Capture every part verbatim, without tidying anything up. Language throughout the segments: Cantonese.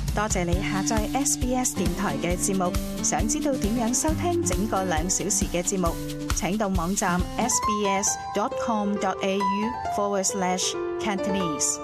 多謝你下載 S B S 電台嘅節目。想知道點樣收聽整個兩小時嘅節目，請到網站 sbs.com.au forward slash Cantonese。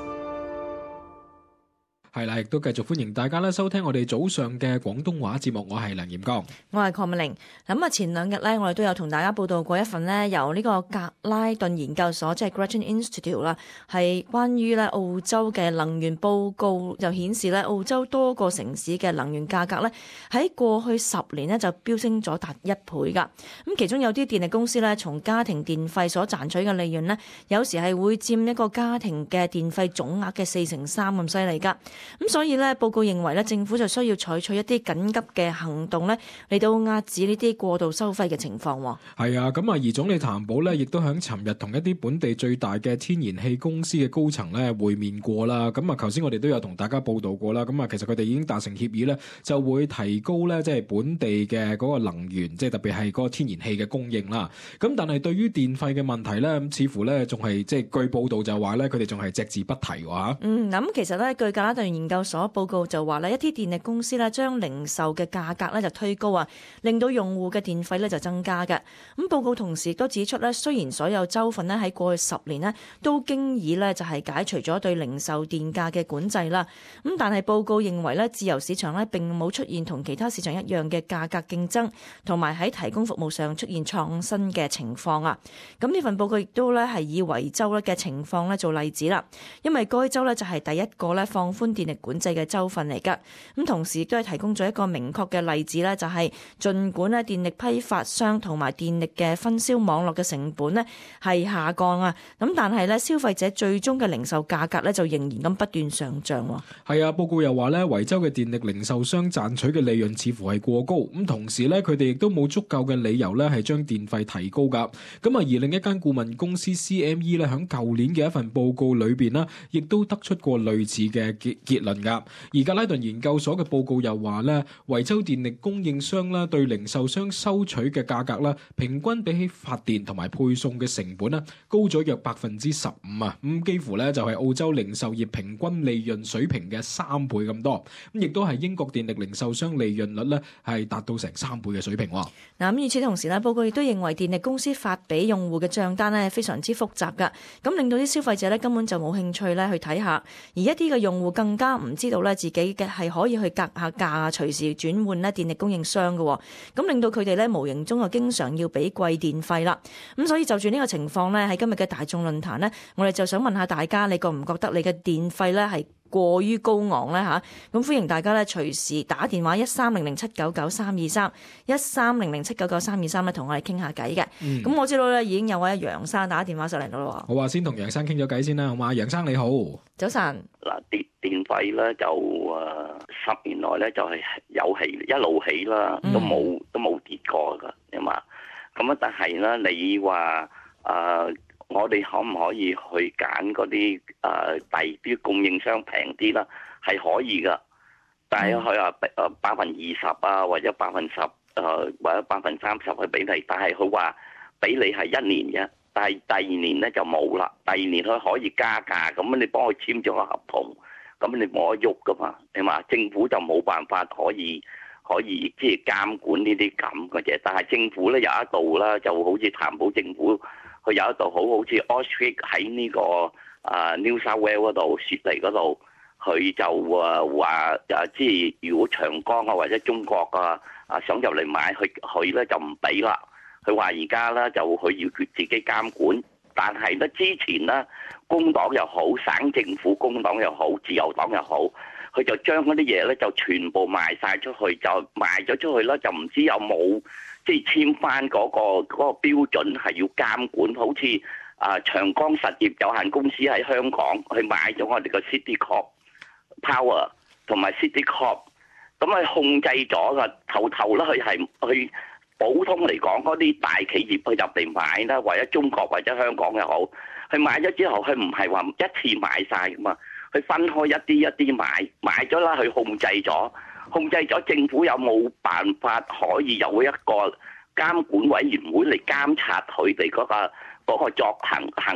係啦，亦都繼續歡迎大家咧收聽我哋早上嘅廣東話節目，我係梁炎剛， 我係鄺美玲。咁啊，前兩日咧，我哋都有同大家報道過一份呢由呢個格拉頓研究所即係 Grattan Institute 啦，係關於咧澳洲嘅能源報告，就顯示咧澳洲多個城市嘅能源價格咧喺過去十年呢就飆升咗達一倍噶。咁其中有啲電力公司咧，從家庭電費所賺取嘅利潤呢，有時係會佔一個家庭嘅電費總額嘅四成三咁犀利噶。咁所以咧，報告認為咧，政府就需要採取一啲緊急嘅行動咧，嚟到壓止呢啲過度收費嘅情況。 係啊，咁啊，而總理譚寶咧，亦都喺尋日同一啲本地最大嘅天然氣公司嘅高層咧會面過啦。咁啊，頭先我哋都有同大家報道過啦。咁啊，其實佢哋已經達成協議咧，就會提高咧，即係本地嘅嗰個能源，即係特別係嗰個天然氣嘅供應啦。咁但係對於電費嘅問題咧，咁似乎咧仲係即係據報道就話咧，佢哋仲係隻字不提喎。 嗯，咁其實咧，據格拉頓研究所報告就話咧，一啲電力公司咧將零售嘅價格咧就推高啊，令到用戶嘅電費咧就增加嘅。咁報告同時都指出咧，雖然所有州份咧喺過去十年咧都經已咧就係解除咗對零售電價嘅管制啦，咁但係報告認為咧，自由市場咧並冇出現同其他市場一樣嘅價格競爭，同埋喺提供服務上出現創新嘅情況啊。咁呢份報告亦都咧係以維州咧嘅情況咧做例子啦，因為該州咧就係第一個咧放寬電力管制嘅州份嚟噶。咁同時都係提供咗一個明確嘅例子咧，就係儘管咧電力批發商同埋電力嘅分銷網絡嘅成本咧係下降啊，咁但係咧消費者最終嘅零售價格咧就仍然咁不斷上漲。 係啊，報告又話咧，維州嘅電力零售商賺取嘅利潤似乎係過高，咁同時咧佢哋亦都冇足夠嘅理由咧係將電費提高噶。咁啊，而另一間顧問公司 C M E 咧喺舊年嘅一份報告裏邊呢，亦都得出過類似嘅結結論噶。而格拉頓研究所嘅報告又話咧，維州電力供應商咧對零售商收取嘅價格咧，平均比起發電同埋配送嘅成本咧，高咗約百分之十五啊！咁幾乎咧就係澳洲零售業平均利潤水平嘅三倍咁多，咁亦都係英國電力零售商利潤率咧係達到成三倍嘅水平。嗱， 咁與此同時咧，報告亦都認為電力公司發俾用戶嘅帳單咧非常之複雜噶，咁令到啲消費者咧根本就冇興趣咧去睇下，而一啲嘅用戶更加唔知道咧自己嘅係可以去格下價啊，隨時轉換咧電力供應商嘅，咁令到佢哋咧無形中就經常要俾貴電費啦。咁所以就住呢個情況咧，喺今日嘅大眾論壇咧，我哋就想問下大家，你覺唔覺得你嘅電費咧係過於高昂咧吓？咁歡迎大家咧隨時打電話一三零零七九九三二三一三零零七九九三二三咧，同我哋傾下偈嘅。咁、嗯、我知道咧已經有位楊生打電話上嚟咯。 好啊，先同楊生傾咗偈先啦，好嘛？楊生你好， 早晨。 嗱，電電費咧就誒十年來咧就係有起一路起啦，都冇都冇跌過噶，係嘛？咁啊，但係咧你話誒、呃，我哋可唔可以去揀嗰啲誒第啲供應商平啲啦？係可以噶，但係佢話誒百分二十啊，或者百分十誒或者百分三十去俾你，但係佢話俾你係一年嘅。但係第二年咧就冇啦，第二年佢可以加價，咁你幫佢簽咗個合同，咁你冇得喐噶嘛，係嘛？政府就冇辦法可以可以即係監管呢啲咁嘅嘢，但係政府咧有一度啦，就好似譚寶政府，佢有一度好好似 Australia 喺呢個啊 New South Wales 嗰度雪梨嗰度，佢就啊話啊即係如果長江啊或者中國啊啊想入嚟買，佢佢咧就唔俾啦。佢話而家咧就佢要佢自己監管，但係咧之前咧工黨又好，省政府工黨又好，自由黨又好，佢就將嗰啲嘢咧就全部賣晒出去，就賣咗出去啦，就唔知有冇即係簽翻嗰個嗰個標準係要監管，好似啊長江實業有限公司喺香港去買咗我哋個 City Corp Power 同埋 City Corp， 咁佢控制咗噶頭頭咧，佢係去。普通嚟講，嗰啲大企業去入嚟買啦，或者中國或者香港又好，佢買咗之後，佢唔係話一次買晒噶嘛，佢分開一啲一啲買，買咗啦，佢控制咗，控制咗，政府有冇辦法可以有一個監管委員會嚟監察佢哋嗰個嗰個作行行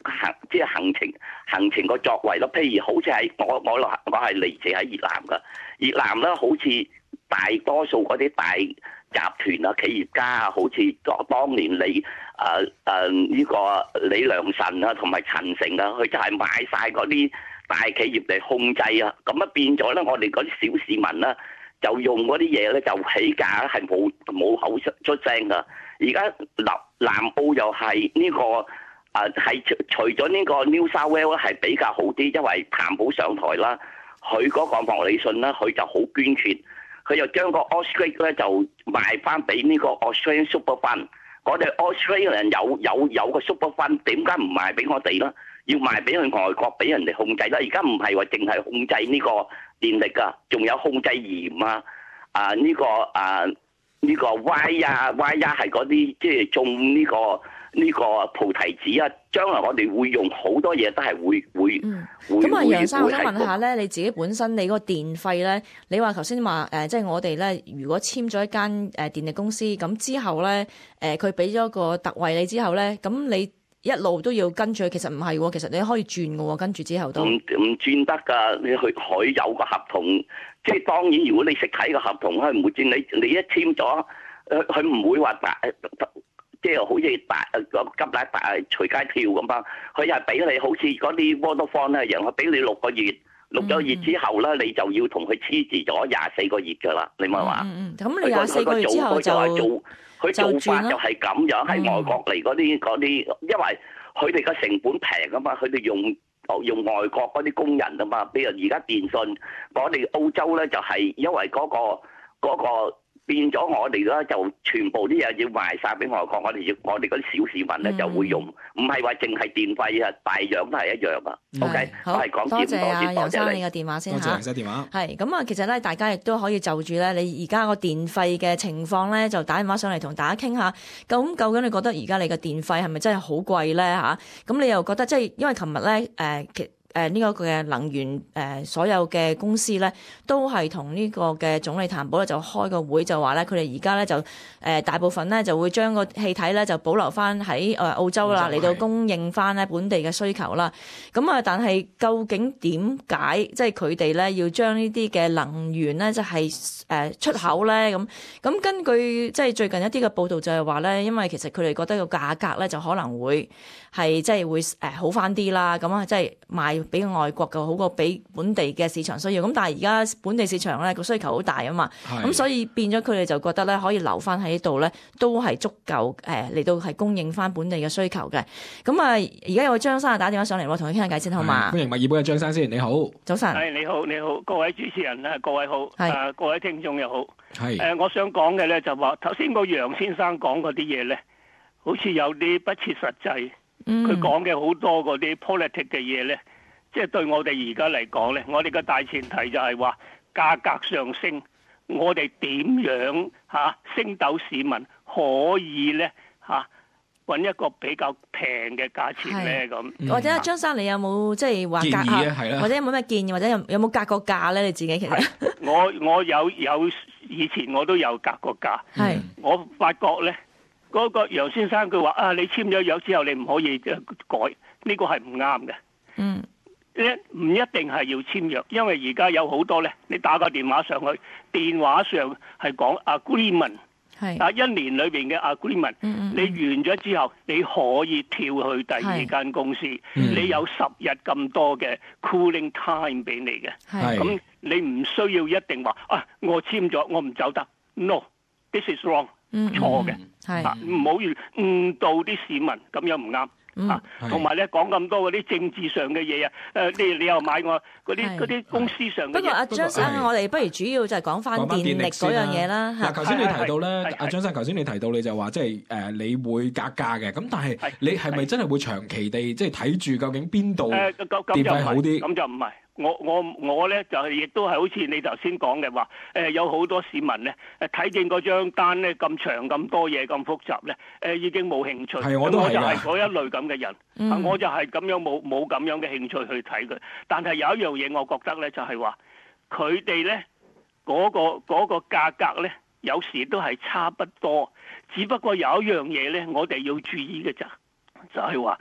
行即係行程行程個作為咯。譬如好似係我我我係嚟自喺越南㗎，越南咧好似大多數嗰啲大集團啊、企業家啊，好似當當年你誒誒呢個李良辰啊同埋陳誠啊，佢就係買晒嗰啲大企業嚟控制啊，咁啊變咗咧，我哋嗰啲小市民咧就用嗰啲嘢咧就起價係冇冇口出出聲㗎。而家南南澳又係呢個誒係除除咗呢個 New South Wales 係比較好啲，因為彭寶上台啦，佢嗰個莫里遜咧佢就好捐血，佢又將個 Australia 咧就賣翻俾呢個 Australian Super Fund。我哋 Australian 有有有個 Super Fund，點解唔賣俾我哋咧？要賣俾佢外國俾人哋控制啦！而家唔係話淨係控制呢個電力㗎，仲有控制鹽啊！啊呢、這個啊呢、這個 Y 啊 Y 啊係嗰啲即係種呢、這個呢、這個菩提子啊！將來我哋會用好多嘢都係會會、嗯、會咁啊，楊生，我想問下咧， 會你自己本身你嗰個電費咧，你話頭先話誒，即係我哋咧，如果簽咗一間誒電力公司，咁之後咧誒，佢俾咗個特惠你之後咧，咁你一路都要跟住，其實唔係喎，其實你可以轉嘅喎，跟住之後都唔唔轉得㗎。你去佢有個合同，即係當然，如果你識睇個合同，佢唔會轉你。你一簽咗，佢佢唔會話大，即係好似大急奶大隨街跳咁樣。佢又係俾你好似嗰啲 Vodafone 咧，讓佢俾你六個月，六個月之後咧，你就要同佢黐住咗廿四個月㗎啦。你咪話？ 嗯嗯，咁你廿四個月之後就佢做法就係咁樣，喺外國嚟嗰啲嗰啲，因為佢哋個成本平啊嘛，佢哋用用外國嗰啲工人啊嘛。譬如而家電信，我哋澳洲咧就係因為嗰個嗰個變咗，我哋咧就全部啲嘢要賣晒俾外國，我哋要我哋嗰啲小市民咧就會用，唔係話淨係電費啊，大樣都係一樣啊。OK， 好， 我係講多謝啊，楊生你嘅電話先嚇。 多謝楊生電話。 係咁啊，其實咧，大家亦都可以就住咧，你而家個電費嘅情況咧，就打電話上嚟同大家傾下。咁究竟你覺得而家你嘅電費係咪真係好貴咧嚇？咁你又覺得即係因為琴日咧誒其。誒呢個嘅能源誒、呃、所有嘅公司咧，都係同呢個嘅總理譚寶咧就開個會，就話咧佢哋而家咧就誒、呃、大部分咧就會將個氣體咧就保留翻喺誒澳洲啦，嚟到供應翻咧本地嘅需求啦。咁啊，但係究竟點解即係佢哋咧要將呢啲嘅能源咧，即係誒出口咧咁？咁根據即係最近一啲嘅報道就係話咧，因為其實佢哋覺得個價格咧就可能會係即係會誒好翻啲啦。咁啊，即係賣俾外國嘅好過俾本地嘅市場需要，咁但係而家本地市場咧個需求好大啊嘛，咁所以變咗佢哋就覺得咧可以留翻喺呢度咧，都係足夠誒嚟到係供應翻本地嘅需求嘅。咁啊，而家有個張生打電話上嚟，我同佢傾下偈先好嘛？ 歡迎物業部嘅張生先，你好， 早晨。 係你好，你好，各位主持人啊，各位好，誒各位聽眾又好。 係誒，我想講嘅咧就話頭先個楊先生講嗰啲嘢咧，好似有啲不切實際。佢講嘅好多嗰啲 politic 嘅嘢咧。即係對我哋而家嚟講咧，我哋嘅大前提就係話價格上升，我哋點樣嚇、啊、升斗市民可以咧嚇揾一個比較平嘅價錢咧咁。 嗯、或者張生你有冇即係話格啊？或者有冇咩建議？或者有有冇格個價咧？你自己其實我我有有以前我都有格個價。係我發覺咧，嗰、嗰個楊先生佢話啊，你簽咗約之後你唔可以改，呢、呢個係唔啱嘅。嗯。咧唔一定係要簽約，因為而家有好多咧，你打個電話上去，電話上係講 agreement， 係啊一年裏邊嘅 agreement，嗯嗯嗯你完咗之後，你可以跳去第二間公司，你有十日咁多嘅 cooling time 俾你嘅，咁你唔需要一定話啊，我簽咗我唔走得 ，no，this is wrong，嗯嗯錯嘅，係唔好誤導啲市民，咁樣唔啱。嗯，同埋咧講咁多嗰啲政治上嘅嘢啊，誒，你你又買我嗰啲嗰啲公司上嘅嘢。不過阿張生，我哋不如主要就係講翻電力嗰樣嘢啦。嗱， 頭先你提到咧，阿張生頭先你提到你就話即係誒，你會格價嘅，咁但係你係咪真係會長期地即係睇住究竟邊度電費好啲？ 咁就唔係。我我我咧就係亦都係好似你頭先講嘅話，誒有好多市民咧誒睇見嗰張單咧咁長咁多嘢咁複雜咧，誒已經冇興趣。 係我都係啊。 我就係嗰一類咁嘅人，嗯、我就係咁樣冇冇咁樣嘅興趣去睇佢。但係有一樣嘢，我覺得咧就係話，佢哋咧嗰個嗰個價格咧，有時都係差不多，只不過有一樣嘢咧，我哋要注意嘅咋，就係話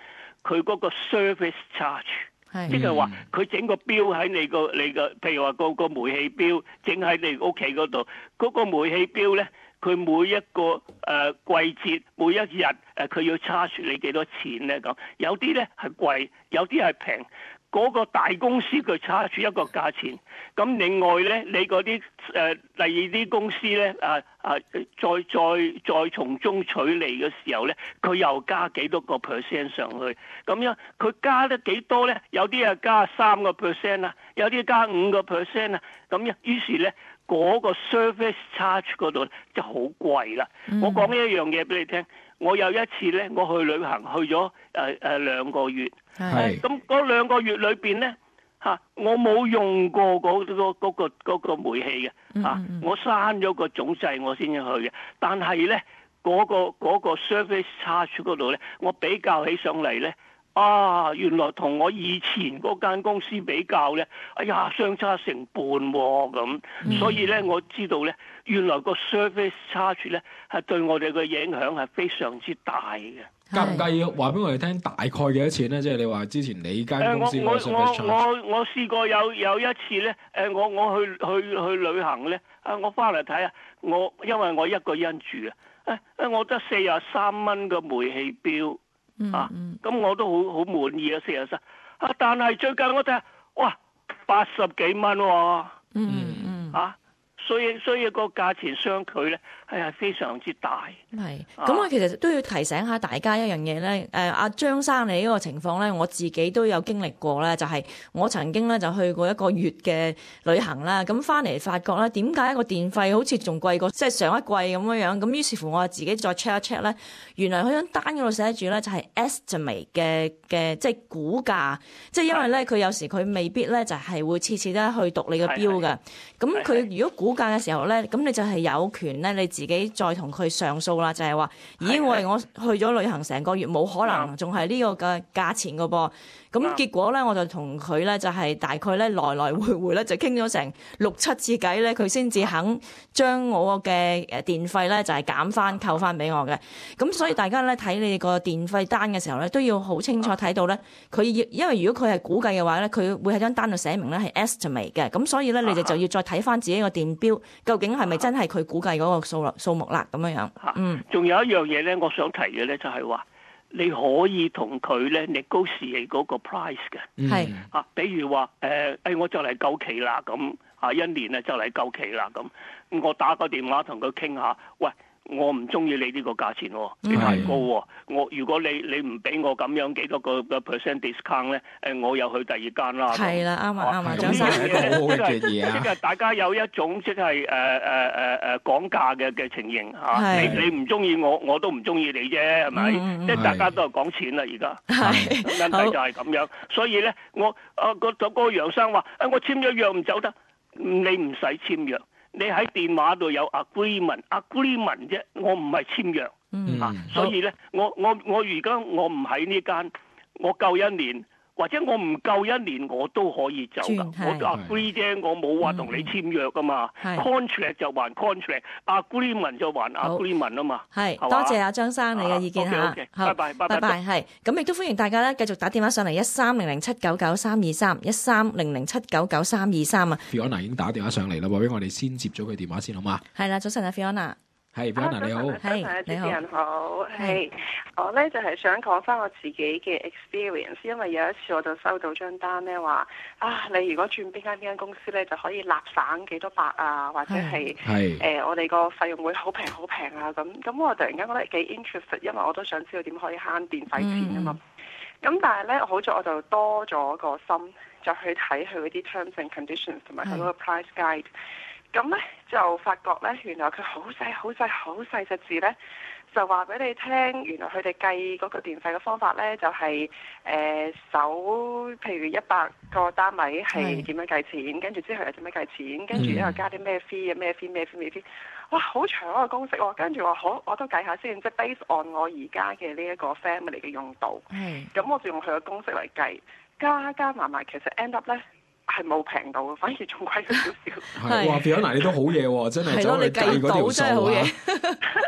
佢嗰個 service charge， 即係話佢整個錶喺你個你個，譬如話個個煤氣錶整喺你屋企嗰度，嗰、嗰個煤氣錶咧，佢每一個誒、呃、季節每一日誒佢要 charge 你幾多錢咧咁，有啲咧係貴，有啲係平。嗰個大公司佢差出一個價錢，咁另外咧，你嗰啲誒第二啲公司咧，啊啊，再再再從中取利嘅時候咧，佢又加幾多個 percent 上去，咁樣佢加得幾多咧？有啲係加三個 percent 啊，有啲加五個 percent 啊，咁樣於是咧嗰、嗰個 service charge 嗰度就好貴啦。嗯、我講一樣嘢俾你聽。我有一次咧，我去旅行去咗誒誒兩個月，係咁嗰兩個月裏邊咧嚇，我冇用過嗰、嗰個嗰、嗰個嗰個煤氣嘅嚇，我刪咗個總掣我先至去嘅。但係咧嗰個嗰、嗰個 service charge 嗰度咧，我比較起上嚟咧，啊原來同我以前嗰間公司比較咧，哎呀相差成半喎、哦、咁，嗯、所以咧我知道咧。原來個 service charge 咧係對我哋嘅影響係非常之大嘅。 介唔介意話俾我哋聽大概幾多錢咧？即係你話之前你間公司個 service charge。 我我我我試過有有一次咧，誒我我去去去旅行咧，啊我翻嚟睇下，我因為我一個人住啊，誒我得四十三蚊嘅煤氣錶啊，咁我都好好滿意啊四十三啊，但係最近我睇下，哇八十幾蚊喎，嗯嗯啊。所以所以個價錢相距咧係係非常之大。 係，咁我其實都要提醒下大家一樣嘢咧。誒，阿張生你呢個情況咧，我自己都有經歷過咧，就係、是、我曾經咧就去過一個月嘅旅行啦。咁翻嚟發覺咧，點解一個電費好似仲貴過即係上一季咁樣樣？咁於是乎我自己再 check 一 check 咧，原來佢張單嗰度寫住咧就係 estimate 嘅嘅即係估價，即係因為咧佢有時佢未必咧就係會次次都去讀你個標嘅。咁佢如果估價嘅時候咧，咁你就係有權咧，你自己再同佢上訴啦，就係、是、話，咦，我係我去咗旅行成個月，冇可能仲係呢個嘅價錢噶噃。咁結果咧，我就同佢咧就係大概咧來來回回咧就傾咗成六七次偈咧，佢先至肯將我嘅誒電費咧就係減翻扣翻俾我嘅。咁所以大家咧睇你個電費單嘅時候咧，都要好清楚睇到咧，佢因為如果佢係估計嘅話咧，佢會喺張單度寫明咧係 estimate 嘅。咁所以咧，你哋就要再睇翻自己個電表究竟係咪真係佢估計嗰個數數目啦咁樣樣。嗯， 仲有一樣嘢咧，我想提嘅咧就係話。你可以同佢咧 negotiate 嗰個 price 嘅，係啊，比如話誒，誒我就嚟夠期啦，咁啊一年咧就嚟夠期啦，咁我打個電話同佢傾下，喂。我唔中意你呢個價錢喎，你太高喎。我如果你你唔俾我咁樣幾多個 percent discount 咧，誒我又去第二間啦。 係啦，啱啊啱啊， 張生係一個好好嘅嘢啊！ 即係大家有一種即係誒誒誒誒講價嘅嘅情形嚇。你你唔中意我，我都唔中意你啫，係咪？即係大家都係講錢啦，而家問題就係咁樣。所以咧，我啊個嗰個楊生話：誒我簽咗約唔走得，你唔使簽約。你喺電話度有 agreement，agreement 啫，我唔係簽約，嗯、啊，所以咧，我我我而家我唔喺呢間，我夠一年，或者我唔夠一年，我都可以走噶，我都 agree 啫，我冇話同你簽約噶嘛 ，contract 就還 contract，agreement 就還 agreement 啊嘛， 係，多謝阿張生你嘅意見嚇， 好，拜拜，拜拜， 係，咁亦都歡迎大家咧繼續打電話上嚟一三零零七九九三二三一三零零七九九三二三啊 ，Fiona 已經打電話上嚟啦，話俾我哋先接咗佢電話先好嘛？ 係啦，早晨啊 Fiona。 係 Fiona 你好， 係主持人好，係我咧就係想講翻我自己嘅 experience，因為有一次我就收到張單咧話啊，你如果轉邊間邊間公司咧就可以立省幾多百啊，或者係誒、呃、我哋個費用會好平好平啊咁，咁我突然間覺得幾 interested，因為我都想知道點可以慳電費錢啊嘛。咁、嗯、但係咧好在我就多咗個心，就去睇佢嗰啲 terms and conditions 同埋佢嗰個 price guide。咁咧就發覺咧，原來佢好細、好細、好細隻字咧，就話俾你聽，原來佢哋計嗰個電費嘅方法咧，就係誒首譬如一百個單位係點樣計錢，跟住之後又點樣計錢，跟住之後加啲咩 fee 啊、咩 fee、咩 fee、咩 fee，哇，好長一個公式喎！跟住我好，我都計下先，即係 base on 我而家嘅呢一個 family 嘅用度，咁我就用佢嘅公式嚟計，加加埋埋，其實 end up 咧。係冇平到嘅，反而仲貴咗少少。 係哇，Fiona你都好嘢喎，真係走去計嗰條數啊！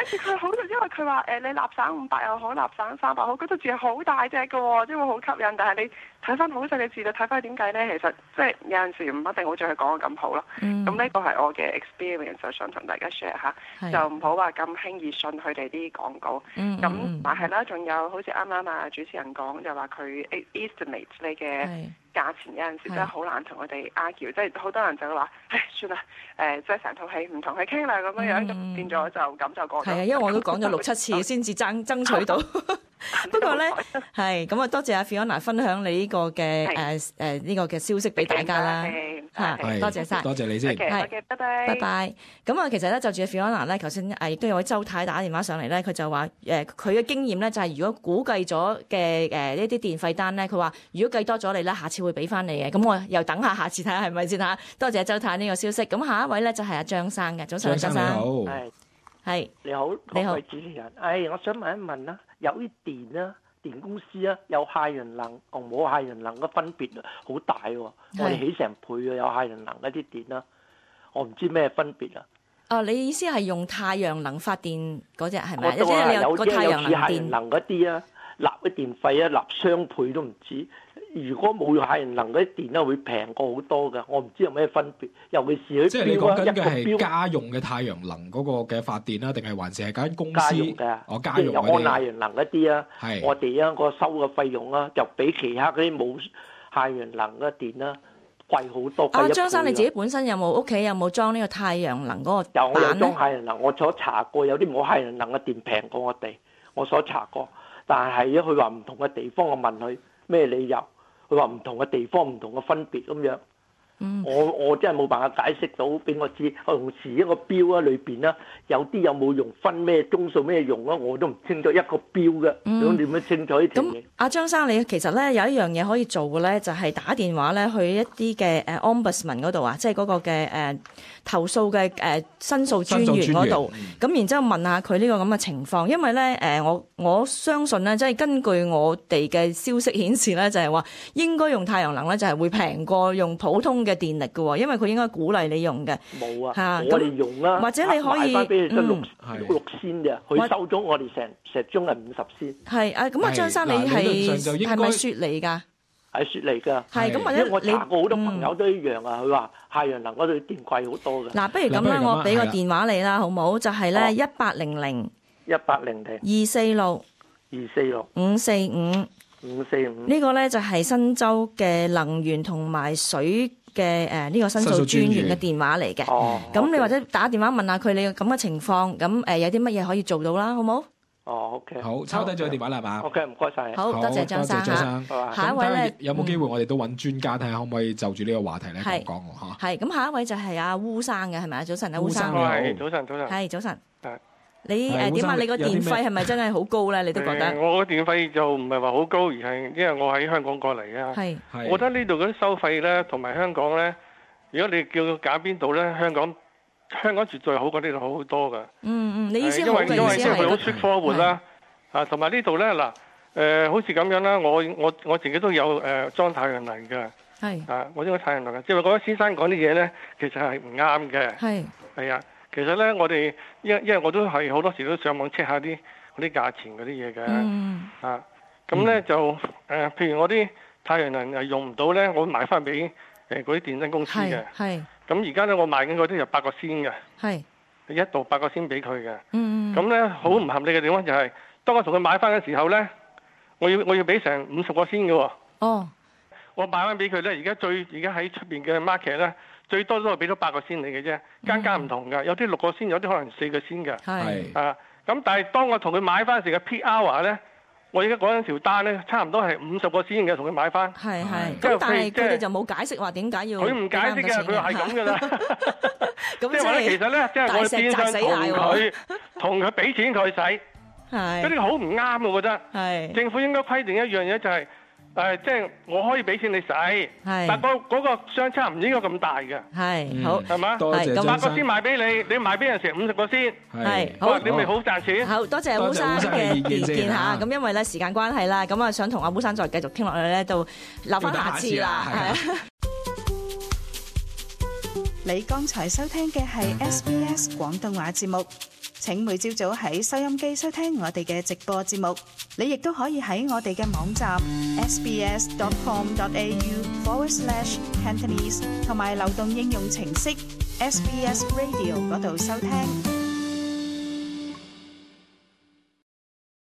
跟住佢好，因為佢話誒你立省五百又好，立省三百好，嗰隻字係好大隻嘅喎，即係會好吸引。但係你睇翻好細嘅字，你睇翻點解咧？其實即係有陣時唔一定好似佢講嘅咁好咯。咁呢個係我嘅 experience，就想同大家 share 下，就唔好話咁輕易信佢哋啲廣告。咁、嗯、但係啦，仲有好似啱啱啊主持人講，就話佢 estimate 你嘅價錢有陣時真係好難同佢哋 argue，即係好多人就會話，唉，算啦，誒、呃，即係成套戲唔同佢傾啦咁樣樣，咁、嗯、變咗就咁就過咗。係啊， 因為我都講咗六七次先至爭爭取到。不過咧，係咁啊，多謝阿 Fiona 分享你呢個嘅誒誒呢個嘅消息俾大家啦。嚇，多謝晒， 多謝你先。 係，拜拜，拜拜。咁啊，其實咧就住 Fiona 咧，頭先誒亦都有位周太打電話上嚟咧，佢就話誒佢嘅經驗咧就係如果估計咗嘅誒呢啲電費單咧，佢話如果計多咗你咧，下次會俾翻你嘅。咁我又等下下次睇下係咪先嚇。多謝周太呢個消息。咁下一位咧就係阿張生嘅，早晨，張生。 你好。 係。 係。 你好， 你好。 各位主持人，誒，我想問一問啦，有啲電啦。電公司啊，有太陽能同冇太陽能嘅分別啊，好大喎！我哋起成倍啊，有太陽能嗰啲電啦，我唔知咩分別啊。 哦，你意思係用太陽能發電嗰隻係咪？ 我都話有個太陽能太陽能嗰啲啊，納嘅電費啊，納雙倍都唔止。如果冇太陽能嗰啲電咧，會平過好多㗎。我唔知有咩分別，尤其是佢即係你講緊嘅係家用嘅太陽能嗰個嘅發電啦，定係還是係間公司？ 家用嘅， 哦，家用嗰啲。 有安太陽能嗰啲啊， 係我哋啊個收嘅費用啊，就比其他嗰啲冇太陽能嘅電啦貴好多。 啊，張生你自己本身有冇屋企有冇裝呢個太陽能嗰個板？ 有，我有裝太陽能，我所查過有啲冇太陽能嘅電平過我哋，我所查過。但係咧，佢話唔同嘅地方，我問佢咩理由？佢話唔同嘅地方唔同嘅分別咁樣，嗯、我我真係冇辦法解釋到俾我知。同時一個標啊裏邊啦，有啲有冇用分咩鐘數咩用啊，我都唔清楚一個標嘅，咁點樣清楚呢條嘢？ 咁阿張生，你其實咧有一樣嘢可以做嘅咧，就係、是、打電話咧去一啲嘅誒 Ombudsman 嗰度啊，即係嗰個嘅誒、呃、投訴嘅誒、呃、申訴專員嗰度，咁、嗯、然之後問下佢呢個咁嘅情況，因為咧誒、呃、我我相信咧，即係根據我哋嘅消息顯示咧，就係、是、話應該用太陽能咧就係會平過用普通嘅電力嘅喎，因為佢應該鼓勵你用嘅。 冇啊， 嚇我哋用啦， 或者你可以買翻俾你得六嗯六仙啫，佢收咗我哋成成鐘係五十仙。 係啊，咁啊，張生你係係咪雪梨㗎？ 係雪梨㗎。 係咁，或者我查過好多朋友都一樣啊，佢話太陽能嗰度電貴好多㗎。 嗱，不如咁啦，我俾個電話你啦，好唔好？就係咧一八零零一八零零二四六二四六五四五五四五。 呢個咧就係新州嘅能源同埋水嘅誒呢個申訴專員嘅電話嚟嘅。 哦， 咁你或者打電話問下佢你咁嘅情況，咁誒有啲乜嘢可以做到啦，好冇？ 哦 ，OK， 好，抄低咗個電話啦，係嘛 ？OK，唔該晒。 好多謝張生嚇。下一位咧， 有冇機會我哋都揾專家睇下可唔可以就住呢個話題咧講講喎嚇？ 係咁，下一位就係阿烏生嘅係咪啊？早晨啊，烏生。 係早晨，早晨。 係早晨。 係。 你誒點啊？你個電費係咪真係好高咧？你都覺得？ 我個電費就唔係話好高，而係因為我喺香港過嚟啊。 係。 我覺得呢度嗰啲收費咧，同埋香港咧，如果你叫佢揀邊度咧，香港香港絕對好過呢度好好多㗎。 嗯嗯，你意思好嘅意思係？因為因為即係佢好 straightforward 啦。啊，同埋呢度咧嗱，誒好似咁樣啦，我我我自己都有誒裝太陽能嘅。 係。啊， 我裝太陽能嘅，即係我覺得先生講啲嘢咧，其實係唔啱嘅。 係。係啊。其實咧，我哋因因為我都係好多時都上網 check 下啲嗰啲價錢嗰啲嘢嘅， 嗯、 啊，咁咧就誒、呃，譬如我啲太陽能誒用唔到咧，我賣翻俾誒嗰啲電燈公司嘅， 係。 咁而家咧我賣緊嗰啲就八個仙嘅， 係。 一度八個仙俾佢嘅， 嗯咁咧好唔合理嘅地方就係、是，當我同佢買翻嘅時候咧，我要我要俾成五十個仙嘅喎。 哦。我賣翻俾佢咧，而家最而家喺出邊嘅 market 咧。最多都係俾咗八個仙你嘅啫，間間唔同㗎，有啲六個仙，有啲可能四個仙㗎。 係啊，咁但係當我同佢買翻時嘅 peak hour 咧，我而家嗰陣條單咧，差唔多係五十個仙嘅，同佢買翻。 係係。咁但係佢哋就冇解釋話點解要。 佢唔解釋嘅，佢話係咁㗎啦。 咁即係話咧，其實咧，即係我變相同佢同佢俾錢佢使。係。嗰啲好唔啱嘅，我覺得。係。政府應該規定一樣嘢就係。誒，即係我可以俾錢你使，但係嗰嗰個相差唔應該咁大嘅。 係好， 係嘛？ 多謝張生。 八個先賣俾你，你賣俾人成五十個先。 係好， 你咪好賺錢。 好多謝烏生嘅意見嚇。咁因為咧時間關係啦，咁啊想同阿烏生再繼續傾落去咧，到留翻下次啦。係。 你剛才收聽嘅係 S B S 廣東話節目。 請每朝早喺收音機收聽我哋嘅直播節目。你亦都可以喺我哋嘅網站 sbs.com.au forward slash Cantonese 同埋流動應用程式 S B S Radio 嗰度收聽。